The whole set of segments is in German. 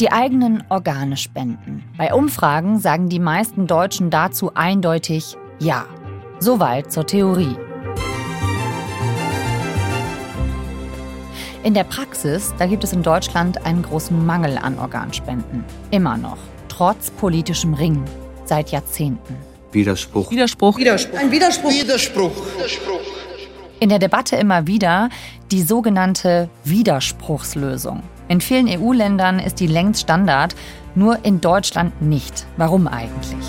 Die eigenen Organe spenden. Bei Umfragen sagen die meisten Deutschen dazu eindeutig ja. Soweit zur Theorie. In der Praxis, da gibt es in Deutschland einen großen Mangel an Organspenden. Immer noch. Trotz politischem Ringen. Seit Jahrzehnten. Widerspruch. Ein Widerspruch. In der Debatte immer wieder die sogenannte Widerspruchslösung. In vielen EU-Ländern ist die längst Standard, nur in Deutschland nicht. Warum eigentlich?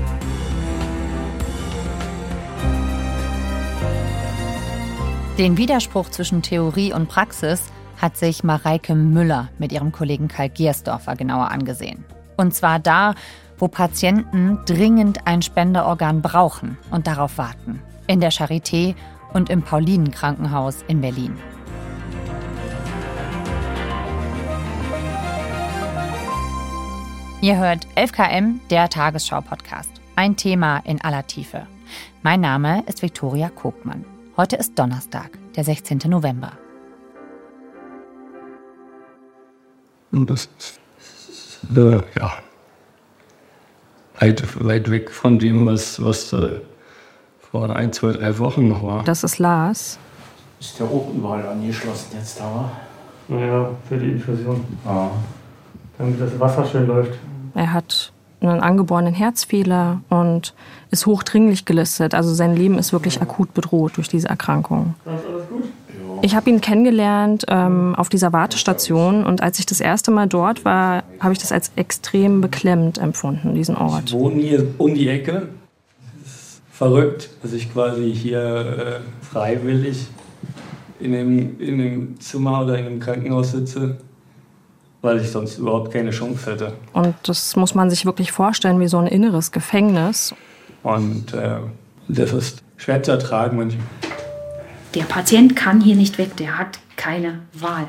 Den Widerspruch zwischen Theorie und Praxis hat sich Mareike Müller mit ihrem Kollegen Karl Giersdorfer genauer angesehen. Und zwar da, wo Patienten dringend ein Spenderorgan brauchen und darauf warten. In der Charité und im Paulinen-Krankenhaus in Berlin. Ihr hört 11KM, der Tagesschau-Podcast. Ein Thema in aller Tiefe. Mein Name ist Viktoria Kogmann. Heute ist Donnerstag, der 16. November. Und das ist weit weg von dem, was vor 1, 2, 3 Wochen noch war. Das ist Lars. Ist der auch überall angeschlossen jetzt da? Naja, für die Infusion. Ja. Damit das Wasser schön läuft. Er hat einen angeborenen Herzfehler und ist hochdringlich gelistet. Also sein Leben ist wirklich akut bedroht durch diese Erkrankung. Ist alles gut? Ich habe ihn kennengelernt auf dieser Wartestation und als ich das erste Mal dort war, habe ich das als extrem beklemmend empfunden, diesen Ort. Ich wohne hier um die Ecke. Es ist verrückt, dass ich quasi hier freiwillig in einem Zimmer oder in einem Krankenhaus sitze, weil ich sonst überhaupt keine Chance hätte. Und das muss man sich wirklich vorstellen wie so ein inneres Gefängnis. Und das ist schwer zu ertragen manchmal. Der Patient kann hier nicht weg, der hat keine Wahl.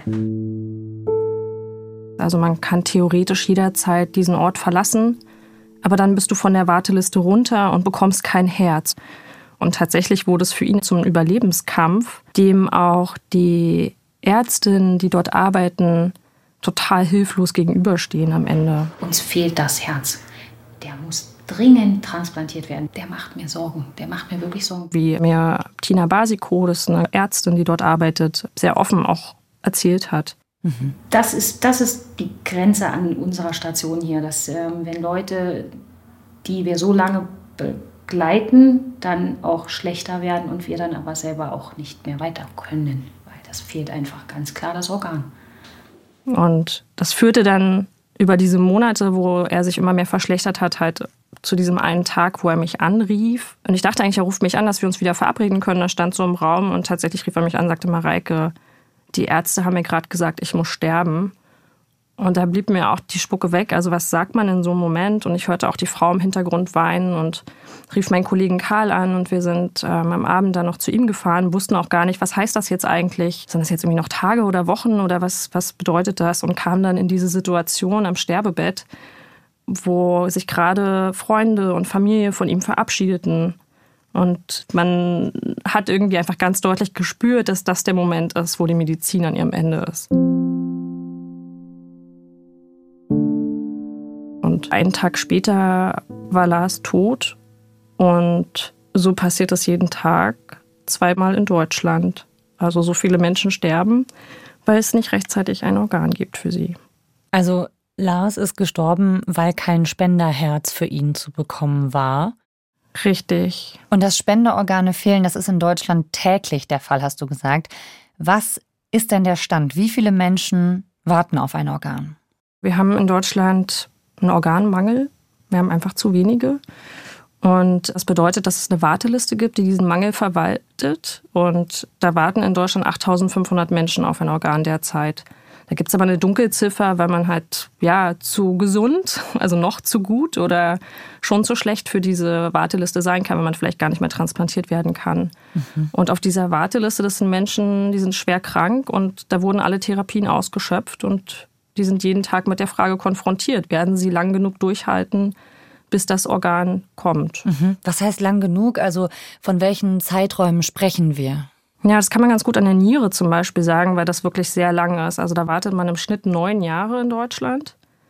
Also man kann theoretisch jederzeit diesen Ort verlassen, aber dann bist du von der Warteliste runter und bekommst kein Herz. Und tatsächlich wurde es für ihn zum Überlebenskampf, dem auch die Ärztinnen, die dort arbeiten, total hilflos gegenüberstehen am Ende. Uns fehlt das Herz. Der muss dringend transplantiert werden. Der macht mir Sorgen. Der macht mir wirklich Sorgen. Wie mir Tina Basico, das ist eine Ärztin, die dort arbeitet, sehr offen auch erzählt hat. Das ist die Grenze an unserer Station hier, dass wenn Leute, die wir so lange begleiten, dann auch schlechter werden und wir dann aber selber auch nicht mehr weiter können, weil das fehlt einfach ganz klar das Organ. Und das führte dann über diese Monate, wo er sich immer mehr verschlechtert hat, halt zu diesem einen Tag, wo er mich anrief. Und ich dachte eigentlich, er ruft mich an, dass wir uns wieder verabreden können. Er stand so im Raum und tatsächlich rief er mich an und sagte, Mareike, die Ärzte haben mir gerade gesagt, ich muss sterben. Und da blieb mir auch die Spucke weg. Also was sagt man in so einem Moment? Und ich hörte auch die Frau im Hintergrund weinen und rief meinen Kollegen Karl an. Und wir sind am Abend dann noch zu ihm gefahren, wussten auch gar nicht, was heißt das jetzt eigentlich? Sind das jetzt irgendwie noch Tage oder Wochen oder was bedeutet das? Und kamen dann in diese Situation am Sterbebett, wo sich gerade Freunde und Familie von ihm verabschiedeten. Und man hat irgendwie einfach ganz deutlich gespürt, dass das der Moment ist, wo die Medizin an ihrem Ende ist. Und einen Tag später war Lars tot. Und so passiert es jeden Tag, 2-mal in Deutschland. Also so viele Menschen sterben, weil es nicht rechtzeitig ein Organ gibt für sie. Also Lars ist gestorben, weil kein Spenderherz für ihn zu bekommen war. Richtig. Und dass Spenderorgane fehlen, das ist in Deutschland täglich der Fall, hast du gesagt. Was ist denn der Stand? Wie viele Menschen warten auf ein Organ? Wir haben in Deutschland einen Organmangel. Wir haben einfach zu wenige. Und das bedeutet, dass es eine Warteliste gibt, die diesen Mangel verwaltet. Und da warten in Deutschland 8.500 Menschen auf ein Organ derzeit. Da gibt es aber eine Dunkelziffer, weil man halt zu gesund, also noch zu gut oder schon zu schlecht für diese Warteliste sein kann, wenn man vielleicht gar nicht mehr transplantiert werden kann. Und auf dieser Warteliste, das sind Menschen, die sind schwer krank und da wurden alle Therapien ausgeschöpft und die sind jeden Tag mit der Frage konfrontiert. Werden sie lang genug durchhalten, bis das Organ kommt? Was heißt lang genug? Also von welchen Zeiträumen sprechen wir? Ja, das kann man ganz gut an der Niere zum Beispiel sagen, weil das wirklich sehr lang ist. Also da wartet man im Schnitt 9 Jahre in Deutschland.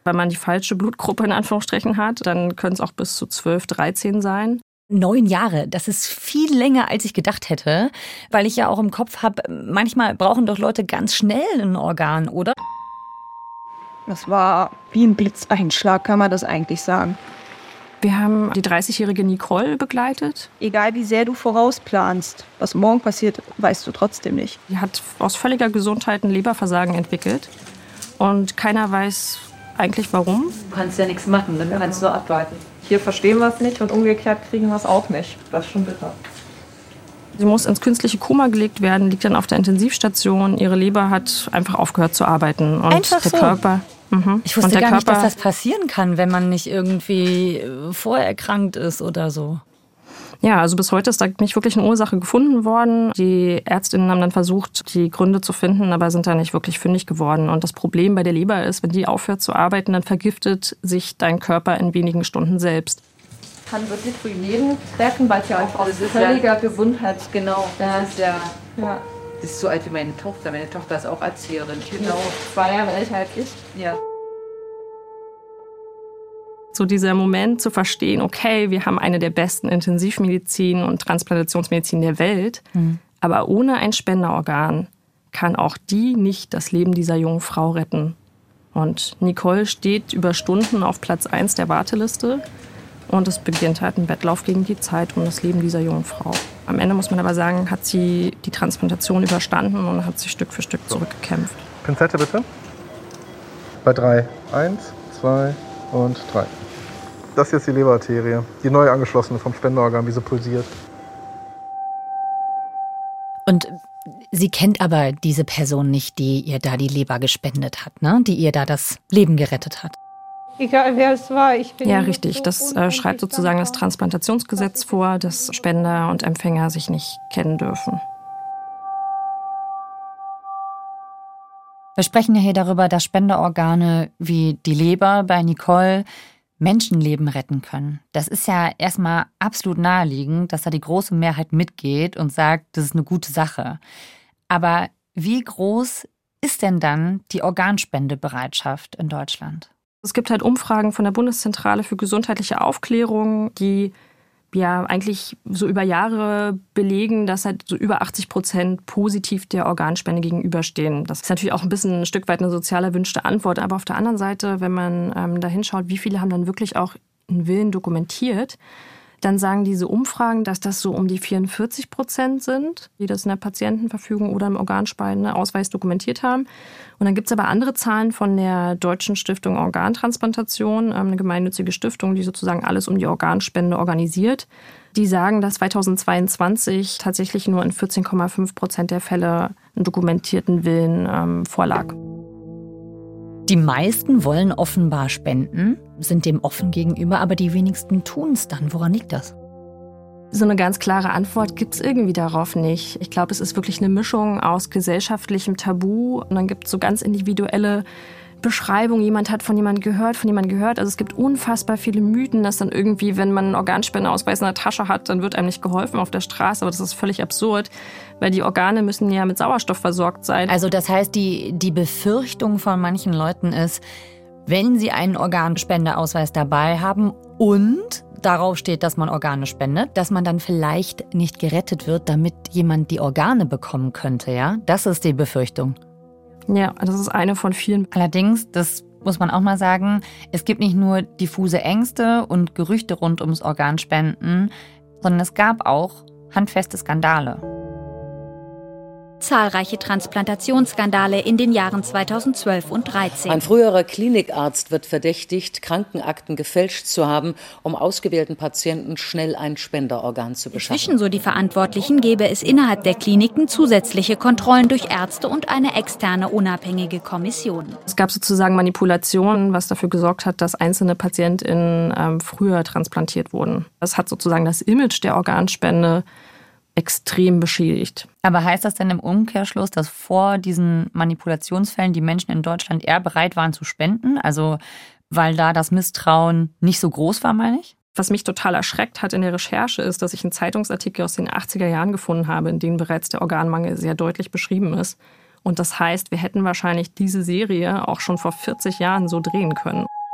Wenn man die falsche Blutgruppe in Anführungsstrichen hat, dann können es auch bis zu 12, 13 sein. 9 Jahre, das ist viel länger, als ich gedacht hätte, weil ich ja auch im Kopf habe, manchmal brauchen doch Leute ganz schnell ein Organ, oder? Das war wie ein Blitzeinschlag, kann man das eigentlich sagen. Wir haben die 30-jährige Nicole begleitet. Egal wie sehr du vorausplanst, was morgen passiert, weißt du trotzdem nicht. Die hat aus völliger Gesundheit ein Leberversagen entwickelt. Und keiner weiß eigentlich warum. Du kannst ja nichts machen, dann kannst du abwarten. Hier verstehen wir es nicht und umgekehrt kriegen wir es auch nicht. Das ist schon bitter. Sie muss ins künstliche Koma gelegt werden, liegt dann auf der Intensivstation. Ihre Leber hat einfach aufgehört zu arbeiten. Und einfach der so? Körper... Ich wusste gar nicht, dass das passieren kann, wenn man nicht irgendwie vorerkrankt ist oder so. Ja, also bis heute ist da nicht wirklich eine Ursache gefunden worden. Die Ärztinnen haben dann versucht, die Gründe zu finden, aber sind da nicht wirklich fündig geworden. Und das Problem bei der Leber ist, wenn die aufhört zu arbeiten, dann vergiftet sich dein Körper in wenigen Stunden selbst. Kann wirklich für jeden treffen, weil es ja auch aus völliger Gesundheit. Genau, das ist ja... Ja. Das ist so alt wie meine Tochter. Meine Tochter ist auch Erzieherin. Genau, 2 Jahre älter als ich. Ja. So dieser Moment zu verstehen, okay, wir haben eine der besten Intensivmedizin und Transplantationsmedizin der Welt, aber ohne ein Spenderorgan kann auch die nicht das Leben dieser jungen Frau retten. Und Nicole steht über Stunden auf Platz 1 der Warteliste. Und es beginnt halt ein Wettlauf gegen die Zeit um das Leben dieser jungen Frau. Am Ende muss man aber sagen, hat sie die Transplantation überstanden und hat sich Stück für Stück zurückgekämpft. Pinzette bitte. Bei 3. 1, 2 und 3. Das hier ist die Leberarterie, die neu angeschlossene vom Spenderorgan, wie sie pulsiert. Und sie kennt aber diese Person nicht, die ihr da die Leber gespendet hat, ne? Die ihr da das Leben gerettet hat. Egal wer es war, ich bin... Ja, richtig. Das schreibt sozusagen das Transplantationsgesetz vor, dass Spender und Empfänger sich nicht kennen dürfen. Wir sprechen ja hier darüber, dass Spenderorgane wie die Leber bei Nicole Menschenleben retten können. Das ist ja erstmal absolut naheliegend, dass da die große Mehrheit mitgeht und sagt, das ist eine gute Sache. Aber wie groß ist denn dann die Organspendebereitschaft in Deutschland? Es gibt halt Umfragen von der Bundeszentrale für gesundheitliche Aufklärung, die ja eigentlich so über Jahre belegen, dass halt so über 80% positiv der Organspende gegenüberstehen. Das ist natürlich auch ein Stück weit eine sozial erwünschte Antwort. Aber auf der anderen Seite, wenn man da hinschaut, wie viele haben dann wirklich auch einen Willen dokumentiert, dann sagen diese Umfragen, dass das so um die 44% sind, die das in der Patientenverfügung oder im Organspendeausweis dokumentiert haben. Und dann gibt es aber andere Zahlen von der Deutschen Stiftung Organtransplantation, eine gemeinnützige Stiftung, die sozusagen alles um die Organspende organisiert. Die sagen, dass 2022 tatsächlich nur in 14,5% der Fälle einen dokumentierten Willen vorlag. Die meisten wollen offenbar spenden, sind dem offen gegenüber, aber die wenigsten tun es dann. Woran liegt das? So eine ganz klare Antwort gibt es irgendwie darauf nicht. Ich glaube, es ist wirklich eine Mischung aus gesellschaftlichem Tabu und dann gibt es so ganz individuelle Beschreibungen. Jemand hat von jemandem gehört. Also es gibt unfassbar viele Mythen, dass dann irgendwie, wenn man einen Organspendeausweis in der Tasche hat, dann wird einem nicht geholfen auf der Straße. Aber das ist völlig absurd, weil die Organe müssen ja mit Sauerstoff versorgt sein. Also das heißt, die Befürchtung von manchen Leuten ist, wenn sie einen Organspendeausweis dabei haben und darauf steht, dass man Organe spendet, dass man dann vielleicht nicht gerettet wird, damit jemand die Organe bekommen könnte, ja? Das ist die Befürchtung. Ja, das ist eine von vielen. Allerdings, das muss man auch mal sagen, es gibt nicht nur diffuse Ängste und Gerüchte rund ums Organspenden, sondern es gab auch handfeste Skandale. Zahlreiche Transplantationsskandale in den Jahren 2012 und 2013. Ein früherer Klinikarzt wird verdächtigt, Krankenakten gefälscht zu haben, um ausgewählten Patienten schnell ein Spenderorgan zu beschaffen. Inzwischen, so die Verantwortlichen, gäbe es innerhalb der Kliniken zusätzliche Kontrollen durch Ärzte und eine externe unabhängige Kommission. Es gab sozusagen Manipulationen, was dafür gesorgt hat, dass einzelne PatientInnen früher transplantiert wurden. Das hat sozusagen das Image der Organspende extrem beschädigt. Aber heißt das denn im Umkehrschluss, dass vor diesen Manipulationsfällen die Menschen in Deutschland eher bereit waren zu spenden? Also weil da das Misstrauen nicht so groß war, meine ich? Was mich total erschreckt hat in der Recherche ist, dass ich einen Zeitungsartikel aus den 80er Jahren gefunden habe, in dem bereits der Organmangel sehr deutlich beschrieben ist. Und das heißt, wir hätten wahrscheinlich diese Serie auch schon vor 40 Jahren so drehen können.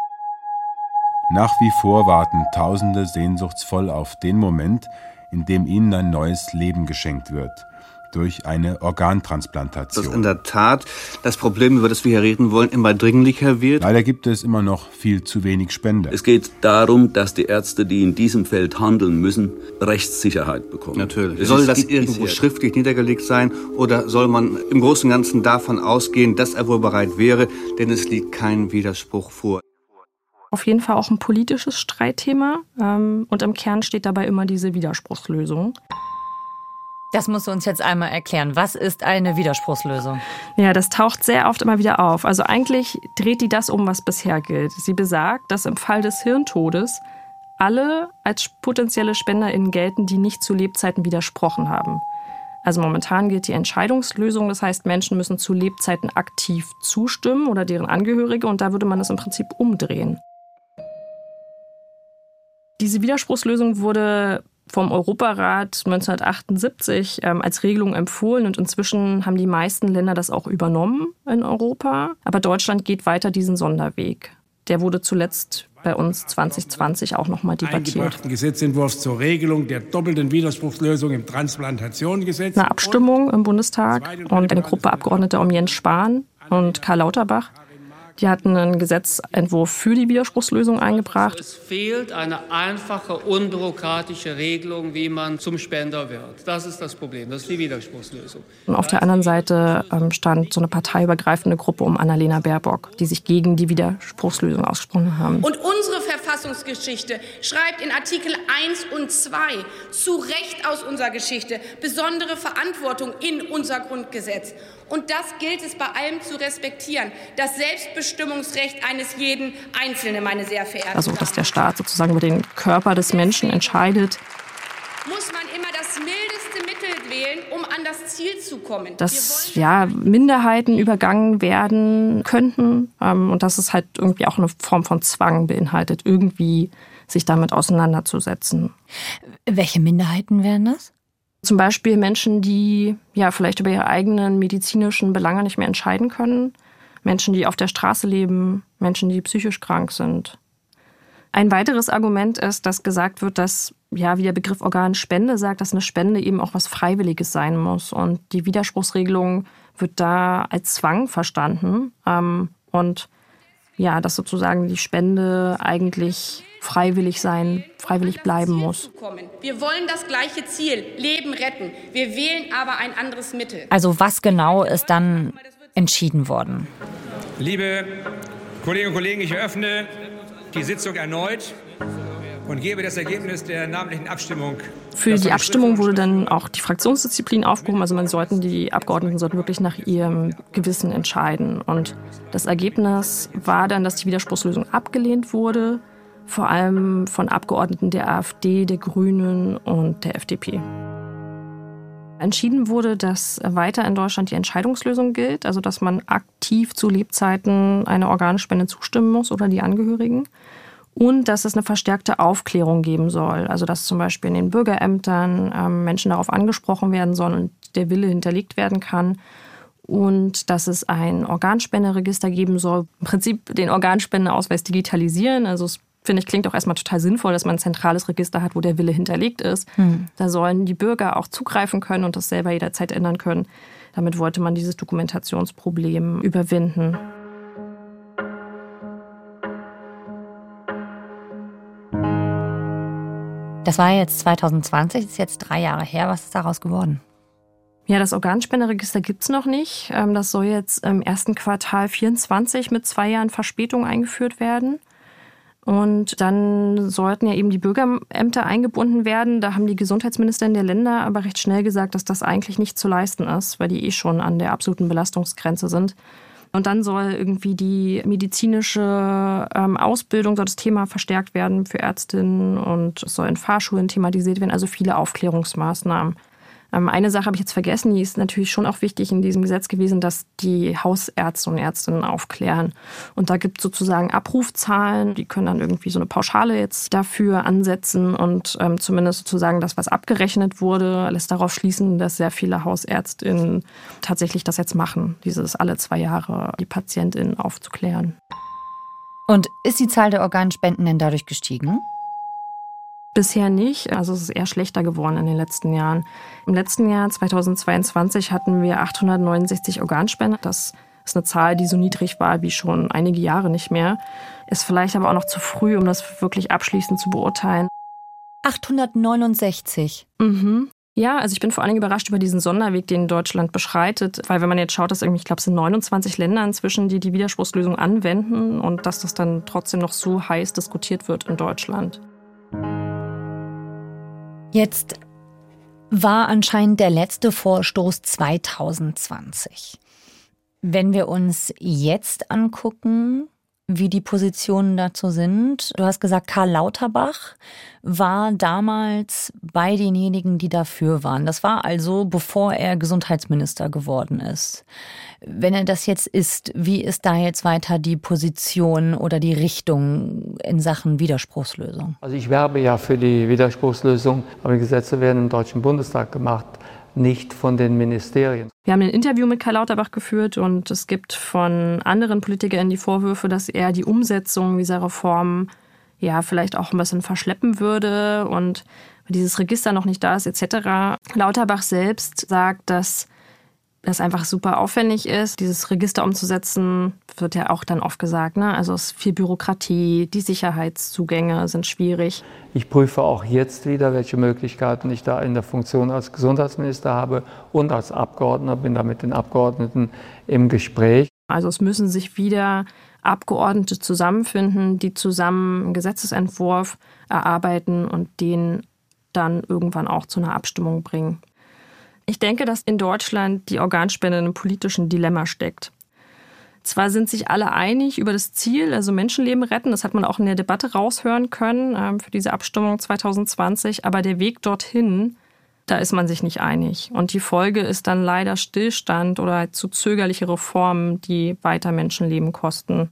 Nach wie vor warten Tausende sehnsuchtsvoll auf den Moment, in dem ihnen ein neues Leben geschenkt wird. Durch eine Organtransplantation. Dass in der Tat das Problem, über das wir hier reden wollen, immer dringlicher wird. Leider gibt es immer noch viel zu wenig Spender. Es geht darum, dass die Ärzte, die in diesem Feld handeln müssen, Rechtssicherheit bekommen. Natürlich. Soll das irgendwo schriftlich niedergelegt sein oder soll man im Großen und Ganzen davon ausgehen, dass er wohl bereit wäre, denn es liegt kein Widerspruch vor. Auf jeden Fall auch ein politisches Streitthema und im Kern steht dabei immer diese Widerspruchslösung. Das musst du uns jetzt einmal erklären. Was ist eine Widerspruchslösung? Ja, das taucht sehr oft immer wieder auf. Also eigentlich dreht die das um, was bisher gilt. Sie besagt, dass im Fall des Hirntodes alle als potenzielle SpenderInnen gelten, die nicht zu Lebzeiten widersprochen haben. Also momentan gilt die Entscheidungslösung, das heißt, Menschen müssen zu Lebzeiten aktiv zustimmen oder deren Angehörige und da würde man das im Prinzip umdrehen. Diese Widerspruchslösung wurde vom Europarat 1978 als Regelung empfohlen und inzwischen haben die meisten Länder das auch übernommen in Europa. Aber Deutschland geht weiter diesen Sonderweg. Der wurde zuletzt bei uns 2020 auch nochmal debattiert. Eingebrachten Gesetzentwurf zur Regelung der doppelten Widerspruchslösung im Transplantationsgesetz. Eine Abstimmung im Bundestag und eine Gruppe Abgeordneter um Jens Spahn und Karl Lauterbach. Die hatten einen Gesetzentwurf für die Widerspruchslösung eingebracht. Es fehlt eine einfache, unbürokratische Regelung, wie man zum Spender wird. Das ist das Problem, das ist die Widerspruchslösung. Und auf der anderen Seite stand so eine parteiübergreifende Gruppe um Annalena Baerbock, die sich gegen die Widerspruchslösung ausgesprochen haben. Und unsere Verfassungsgeschichte schreibt in Artikel 1 und 2 zu Recht aus unserer Geschichte besondere Verantwortung in unser Grundgesetz. Und das gilt es bei allem zu respektieren. Das Selbstbestimmungsrecht eines jeden Einzelnen, meine sehr verehrten Damen. Also, dass der Staat sozusagen über den Körper des Menschen entscheidet. Muss man immer das mildeste Mittel wählen, um an das Ziel zu kommen. Dass Minderheiten übergangen werden könnten und dass es halt irgendwie auch eine Form von Zwang beinhaltet, irgendwie sich damit auseinanderzusetzen. Welche Minderheiten wären das? Zum Beispiel Menschen, die vielleicht über ihre eigenen medizinischen Belange nicht mehr entscheiden können. Menschen, die auf der Straße leben, Menschen, die psychisch krank sind. Ein weiteres Argument ist, dass gesagt wird, dass, wie der Begriff Organspende sagt, dass eine Spende eben auch was Freiwilliges sein muss. Und die Widerspruchsregelung wird da als Zwang verstanden. Und dass sozusagen die Spende eigentlich freiwillig bleiben muss. Wir wollen das gleiche Ziel, Leben retten. Wir wählen aber ein anderes Mittel. Also was genau ist dann entschieden worden? Liebe Kolleginnen und Kollegen, ich eröffne die Sitzung erneut und gebe das Ergebnis der namentlichen Abstimmung. Für die Abstimmung wurde dann auch die Fraktionsdisziplin aufgehoben. Also die Abgeordneten sollten wirklich nach ihrem Gewissen entscheiden. Und das Ergebnis war dann, dass die Widerspruchslösung abgelehnt wurde. Vor allem von Abgeordneten der AfD, der Grünen und der FDP. Entschieden wurde, dass weiter in Deutschland die Entscheidungslösung gilt, also dass man aktiv zu Lebzeiten einer Organspende zustimmen muss oder die Angehörigen. Und dass es eine verstärkte Aufklärung geben soll, also dass zum Beispiel in den Bürgerämtern Menschen darauf angesprochen werden sollen und der Wille hinterlegt werden kann. Und dass es ein Organspenderegister geben soll, im Prinzip den Organspendeausweis digitalisieren, also finde ich, klingt auch erstmal total sinnvoll, dass man ein zentrales Register hat, wo der Wille hinterlegt ist. Da sollen die Bürger auch zugreifen können und das selber jederzeit ändern können. Damit wollte man dieses Dokumentationsproblem überwinden. Das war jetzt 2020, das ist jetzt 3 Jahre her. Was ist daraus geworden? Ja, das Organspenderegister gibt's noch nicht. Das soll jetzt im ersten Quartal 2024 mit 2 Jahren Verspätung eingeführt werden. Und dann sollten ja eben die Bürgerämter eingebunden werden. Da haben die Gesundheitsministerinnen der Länder aber recht schnell gesagt, dass das eigentlich nicht zu leisten ist, weil die schon an der absoluten Belastungsgrenze sind. Und dann soll irgendwie die medizinische Ausbildung, soll das Thema verstärkt werden für Ärztinnen und es soll in Fahrschulen thematisiert werden, also viele Aufklärungsmaßnahmen. Eine Sache habe ich jetzt vergessen, die ist natürlich schon auch wichtig in diesem Gesetz gewesen, dass die Hausärzte und Ärztinnen aufklären. Und da gibt es sozusagen Abrufzahlen, die können dann irgendwie so eine Pauschale jetzt dafür ansetzen und zumindest sozusagen das, was abgerechnet wurde, lässt darauf schließen, dass sehr viele Hausärztinnen tatsächlich das jetzt machen, dieses alle 2 Jahre die PatientInnen aufzuklären. Und ist die Zahl der Organspenden denn dadurch gestiegen? Bisher nicht. Also es ist eher schlechter geworden in den letzten Jahren. Im letzten Jahr, 2022, hatten wir 869 Organspender. Das ist eine Zahl, die so niedrig war wie schon einige Jahre nicht mehr. Ist vielleicht aber auch noch zu früh, um das wirklich abschließend zu beurteilen. 869? Mhm. Ja, also ich bin vor allem überrascht über diesen Sonderweg, den Deutschland beschreitet. Weil wenn man jetzt schaut, dass irgendwie, ich glaube, es sind 29 Länder inzwischen, die die Widerspruchslösung anwenden und dass das dann trotzdem noch so heiß diskutiert wird in Deutschland. Jetzt war anscheinend der letzte Vorstoß 2020. Wenn wir uns jetzt angucken, wie die Positionen dazu sind. Du hast gesagt, Karl Lauterbach war damals bei denjenigen, die dafür waren. Das war also, bevor er Gesundheitsminister geworden ist. Wenn er das jetzt ist, wie ist da jetzt weiter die Position oder die Richtung in Sachen Widerspruchslösung? Also ich werbe ja für die Widerspruchslösung, aber die Gesetze werden im Deutschen Bundestag gemacht, nicht von den Ministerien. Wir haben ein Interview mit Karl Lauterbach geführt und es gibt von anderen Politikern die Vorwürfe, dass er die Umsetzung dieser Reform ja vielleicht auch ein bisschen verschleppen würde und dieses Register noch nicht da ist etc. Lauterbach selbst sagt, dass das einfach super aufwendig ist, dieses Register umzusetzen, wird ja auch dann oft gesagt, ne? Also es ist viel Bürokratie, die Sicherheitszugänge sind schwierig. Ich prüfe auch jetzt wieder, welche Möglichkeiten ich da in der Funktion als Gesundheitsminister habe und als Abgeordneter, bin da mit den Abgeordneten im Gespräch. Also es müssen sich wieder Abgeordnete zusammenfinden, die zusammen einen Gesetzesentwurf erarbeiten und den dann irgendwann auch zu einer Abstimmung bringen. Ich denke, dass in Deutschland die Organspende in einem politischen Dilemma steckt. Zwar sind sich alle einig über das Ziel, also Menschenleben retten, das hat man auch in der Debatte raushören können für diese Abstimmung 2020, aber der Weg dorthin, da ist man sich nicht einig. Und die Folge ist dann leider Stillstand oder zu zögerliche Reformen, die weiter Menschenleben kosten.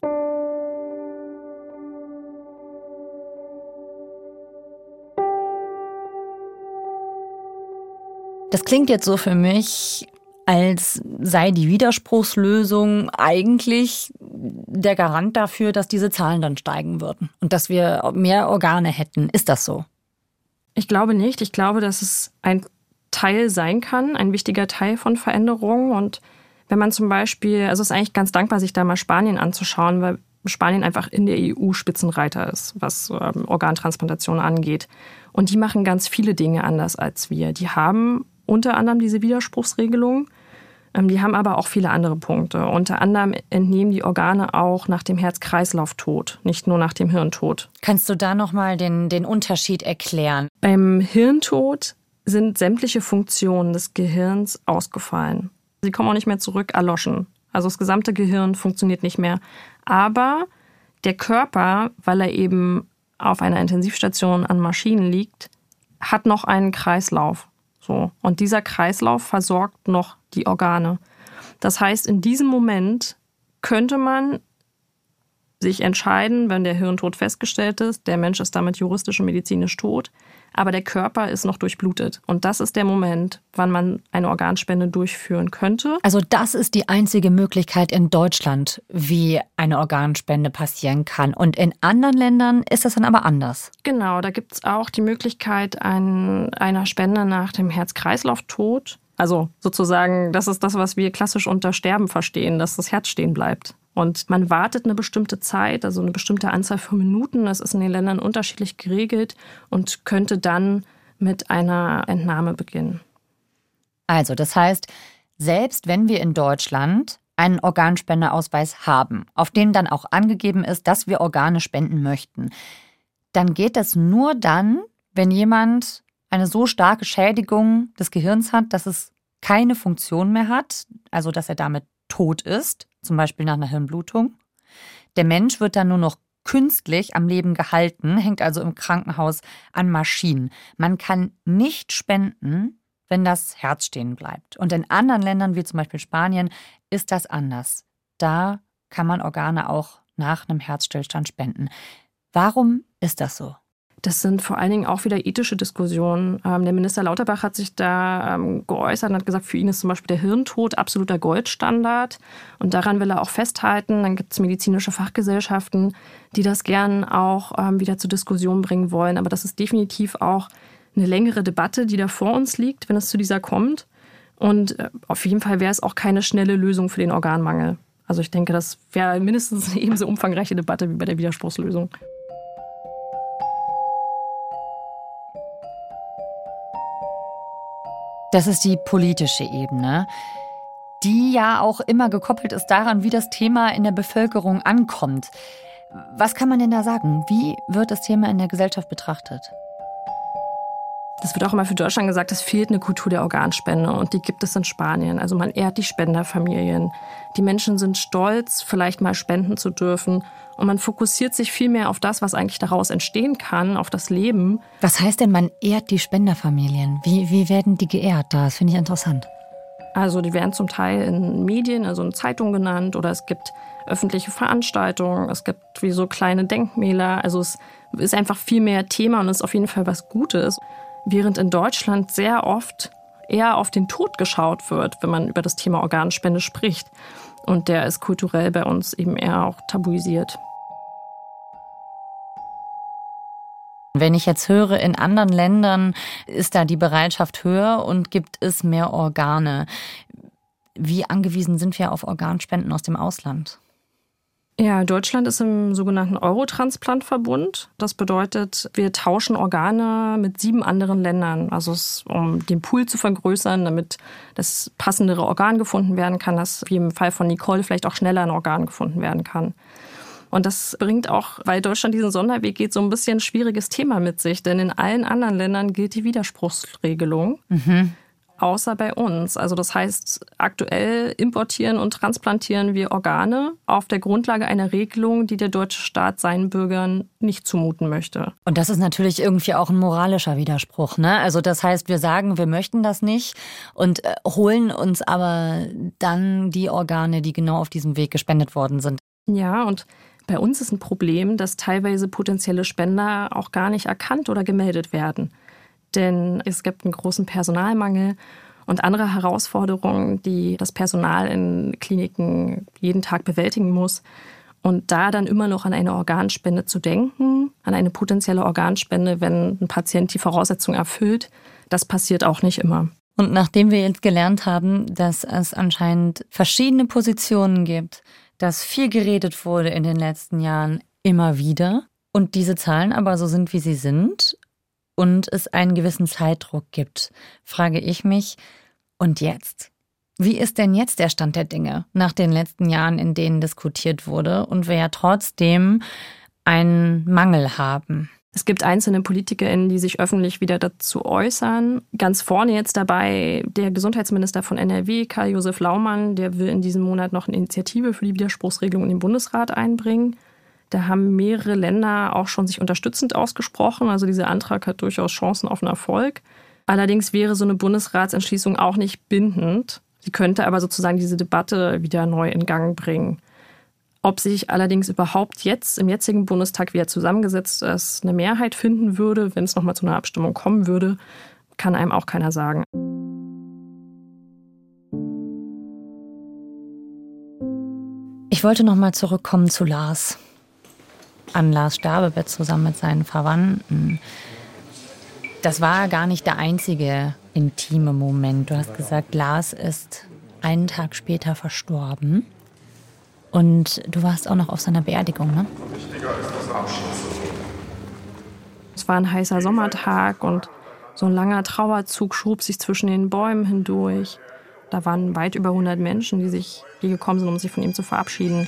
Das klingt jetzt so für mich, als sei die Widerspruchslösung eigentlich der Garant dafür, dass diese Zahlen dann steigen würden und dass wir mehr Organe hätten. Ist das so? Ich glaube nicht. Ich glaube, dass es ein Teil sein kann, ein wichtiger Teil von Veränderungen. Und wenn man zum Beispiel, also es ist eigentlich ganz dankbar, sich da mal Spanien anzuschauen, weil Spanien einfach in der EU Spitzenreiter ist, was Organtransplantation angeht. Und die machen ganz viele Dinge anders als wir. Die haben unter anderem diese Widerspruchsregelung. Die haben aber auch viele andere Punkte. Unter anderem entnehmen die Organe auch nach dem Herz-Kreislauf-Tod, nicht nur nach dem Hirntod. Kannst du da nochmal den Unterschied erklären? Beim Hirntod sind sämtliche Funktionen des Gehirns ausgefallen. Sie kommen auch nicht mehr zurück, erloschen. Also das gesamte Gehirn funktioniert nicht mehr. Aber der Körper, weil er eben auf einer Intensivstation an Maschinen liegt, hat noch einen Kreislauf. So. Und dieser Kreislauf versorgt noch die Organe. Das heißt, in diesem Moment könnte man sich entscheiden, wenn der Hirntod festgestellt ist, der Mensch ist damit juristisch und medizinisch tot, aber der Körper ist noch durchblutet. Und das ist der Moment, wann man eine Organspende durchführen könnte. Also das ist die einzige Möglichkeit in Deutschland, wie eine Organspende passieren kann. Und in anderen Ländern ist das dann aber anders. Genau, da gibt es auch die Möglichkeit einer Spende nach dem Herz-Kreislauf-Tod. Also sozusagen, das ist das, was wir klassisch unter Sterben verstehen, dass das Herz stehen bleibt. Und man wartet eine bestimmte Zeit, also eine bestimmte Anzahl von Minuten. Das ist in den Ländern unterschiedlich geregelt und könnte dann mit einer Entnahme beginnen. Also das heißt, selbst wenn wir in Deutschland einen Organspendeausweis haben, auf dem dann auch angegeben ist, dass wir Organe spenden möchten, dann geht das nur dann, wenn jemand eine so starke Schädigung des Gehirns hat, dass es keine Funktion mehr hat, also dass er damit tot ist, zum Beispiel nach einer Hirnblutung. Der Mensch wird dann nur noch künstlich am Leben gehalten, hängt also im Krankenhaus an Maschinen. Man kann nicht spenden, wenn das Herz stehen bleibt. Und in anderen Ländern, wie zum Beispiel Spanien, ist das anders. Da kann man Organe auch nach einem Herzstillstand spenden. Warum ist das so? Das sind vor allen Dingen auch wieder ethische Diskussionen. Der Minister Lauterbach hat sich da geäußert und hat gesagt, für ihn ist zum Beispiel der Hirntod absoluter Goldstandard. Und daran will er auch festhalten. Dann gibt es medizinische Fachgesellschaften, die das gern auch wieder zur Diskussion bringen wollen. Aber das ist definitiv auch eine längere Debatte, die da vor uns liegt, wenn es zu dieser kommt. Und auf jeden Fall wäre es auch keine schnelle Lösung für den Organmangel. Also ich denke, das wäre mindestens eine ebenso umfangreiche Debatte wie bei der Widerspruchslösung. Das ist die politische Ebene, die ja auch immer gekoppelt ist daran, wie das Thema in der Bevölkerung ankommt. Was kann man denn da sagen? Wie wird das Thema in der Gesellschaft betrachtet? Das wird auch immer für Deutschland gesagt, es fehlt eine Kultur der Organspende und die gibt es in Spanien. Also man ehrt die Spenderfamilien. Die Menschen sind stolz, vielleicht mal spenden zu dürfen. Und man fokussiert sich viel mehr auf das, was eigentlich daraus entstehen kann, auf das Leben. Was heißt denn, man ehrt die Spenderfamilien? Wie werden die geehrt? Das finde ich interessant. Also die werden zum Teil in Medien, also in Zeitungen genannt oder es gibt öffentliche Veranstaltungen, es gibt wie so kleine Denkmäler. Also es ist einfach viel mehr Thema und es ist auf jeden Fall was Gutes. Während in Deutschland sehr oft eher auf den Tod geschaut wird, wenn man über das Thema Organspende spricht. Und der ist kulturell bei uns eben eher auch tabuisiert. Wenn ich jetzt höre, in anderen Ländern ist da die Bereitschaft höher und gibt es mehr Organe. Wie angewiesen sind wir auf Organspenden aus dem Ausland? Ja, Deutschland ist im sogenannten Eurotransplant-Verbund. Das bedeutet, wir tauschen Organe mit 7 anderen Ländern. Also um den Pool zu vergrößern, damit das passendere Organ gefunden werden kann, dass wie im Fall von Nicole vielleicht auch schneller ein Organ gefunden werden kann. Und das bringt auch, weil Deutschland diesen Sonderweg geht, so ein bisschen ein schwieriges Thema mit sich. Denn in allen anderen Ländern gilt die Widerspruchsregelung. Außer bei uns. Also das heißt, aktuell importieren und transplantieren wir Organe auf der Grundlage einer Regelung, die der deutsche Staat seinen Bürgern nicht zumuten möchte. Und das ist natürlich irgendwie auch ein moralischer Widerspruch, ne? Also das heißt, wir sagen, wir möchten das nicht und holen uns aber dann die Organe, die genau auf diesem Weg gespendet worden sind. Ja, und bei uns ist ein Problem, dass teilweise potenzielle Spender auch gar nicht erkannt oder gemeldet werden. Denn es gibt einen großen Personalmangel und andere Herausforderungen, die das Personal in Kliniken jeden Tag bewältigen muss. Und da dann immer noch an eine Organspende zu denken, an eine potenzielle Organspende, wenn ein Patient die Voraussetzungen erfüllt, das passiert auch nicht immer. Und nachdem wir jetzt gelernt haben, dass es anscheinend verschiedene Positionen gibt, dass viel geredet wurde in den letzten Jahren immer wieder und diese Zahlen aber so sind, wie sie sind, und es einen gewissen Zeitdruck gibt, frage ich mich, und jetzt? Wie ist denn jetzt der Stand der Dinge nach den letzten Jahren, in denen diskutiert wurde und wir ja trotzdem einen Mangel haben? Es gibt einzelne PolitikerInnen, die sich öffentlich wieder dazu äußern. Ganz vorne jetzt dabei der Gesundheitsminister von NRW, Karl-Josef Laumann, der will in diesem Monat noch eine Initiative für die Widerspruchsregelung in den Bundesrat einbringen. Da haben mehrere Länder auch schon sich unterstützend ausgesprochen. Also dieser Antrag hat durchaus Chancen auf einen Erfolg. Allerdings wäre so eine Bundesratsentschließung auch nicht bindend. Sie könnte aber sozusagen diese Debatte wieder neu in Gang bringen. Ob sich allerdings überhaupt jetzt im jetzigen Bundestag wieder zusammengesetzt ist, eine Mehrheit finden würde, wenn es nochmal zu einer Abstimmung kommen würde, kann einem auch keiner sagen. Ich wollte nochmal zurückkommen zu Lars. An Lars Sterbebett zusammen mit seinen Verwandten. Das war gar nicht der einzige intime Moment. Du hast gesagt, Lars ist einen Tag später verstorben. Und du warst auch noch auf seiner Beerdigung, ne? Es war ein heißer Sommertag und so ein langer Trauerzug schob sich zwischen den Bäumen hindurch. Da waren weit über 100 Menschen, die hier gekommen sind, um sich von ihm zu verabschieden.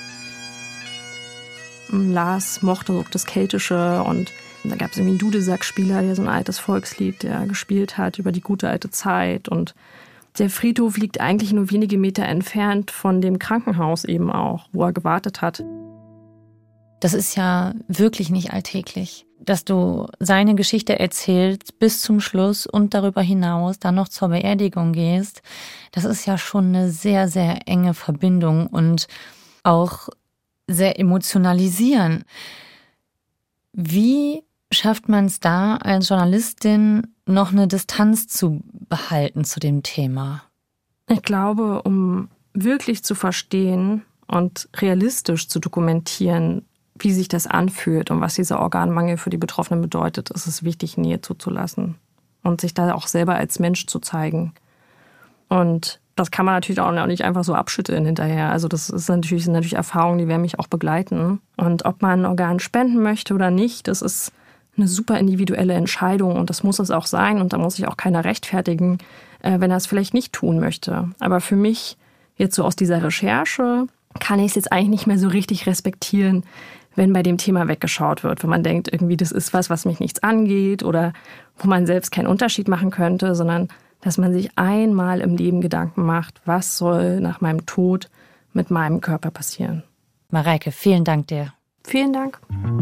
Lars mochte so das Keltische und da gab es irgendwie einen Dudelsackspieler, der so ein altes Volkslied, der gespielt hat über die gute alte Zeit. Und der Friedhof liegt eigentlich nur wenige Meter entfernt von dem Krankenhaus eben auch, wo er gewartet hat. Das ist ja wirklich nicht alltäglich, dass du seine Geschichte erzählst bis zum Schluss und darüber hinaus dann noch zur Beerdigung gehst. Das ist ja schon eine sehr, sehr enge Verbindung und auch sehr emotionalisierend. Wie schafft man es da als Journalistin noch eine Distanz zu behalten zu dem Thema? Ich glaube, um wirklich zu verstehen und realistisch zu dokumentieren, wie sich das anfühlt und was dieser Organmangel für die Betroffenen bedeutet, ist es wichtig, Nähe zuzulassen und sich da auch selber als Mensch zu zeigen. Und das kann man natürlich auch nicht einfach so abschütteln hinterher. Also das sind natürlich Erfahrungen, die werden mich auch begleiten. Und ob man ein Organ spenden möchte oder nicht, das ist eine super individuelle Entscheidung und das muss es auch sein. Und da muss sich auch keiner rechtfertigen, wenn er es vielleicht nicht tun möchte. Aber für mich, jetzt so aus dieser Recherche, kann ich es jetzt eigentlich nicht mehr so richtig respektieren, wenn bei dem Thema weggeschaut wird. Wenn man denkt, irgendwie das ist was mich nichts angeht oder wo man selbst keinen Unterschied machen könnte, sondern dass man sich einmal im Leben Gedanken macht, was soll nach meinem Tod mit meinem Körper passieren. Mareike, vielen Dank dir. Vielen Dank.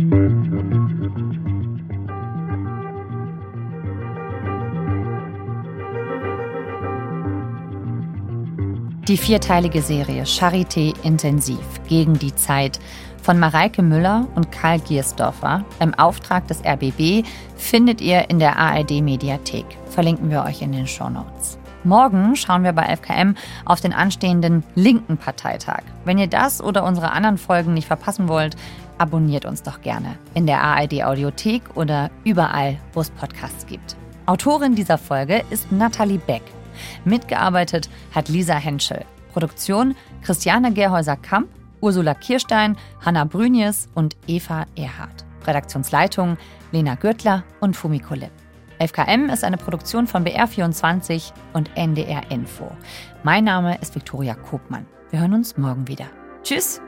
Die 4-teilige Serie Charité Intensiv gegen die Zeit von Mareike Müller und Karl Giersdorfer im Auftrag des RBB findet ihr in der ARD-Mediathek. Verlinken wir euch in den Shownotes. Morgen schauen wir bei 11KM auf den anstehenden linken Parteitag. Wenn ihr das oder unsere anderen Folgen nicht verpassen wollt, abonniert uns doch gerne in der ARD-Audiothek oder überall, wo es Podcasts gibt. Autorin dieser Folge ist Nathalie Beck. Mitgearbeitet hat Lisa Henschel. Produktion Christiane Gerhäuser-Kamp, Ursula Kirstein, Hanna Brünjes und Eva Erhardt. Redaktionsleitung Lena Gürtler und Fumiko Lipp. 11KM ist eine Produktion von BR24 und NDR Info. Mein Name ist Viktoria Kopmann. Wir hören uns morgen wieder. Tschüss!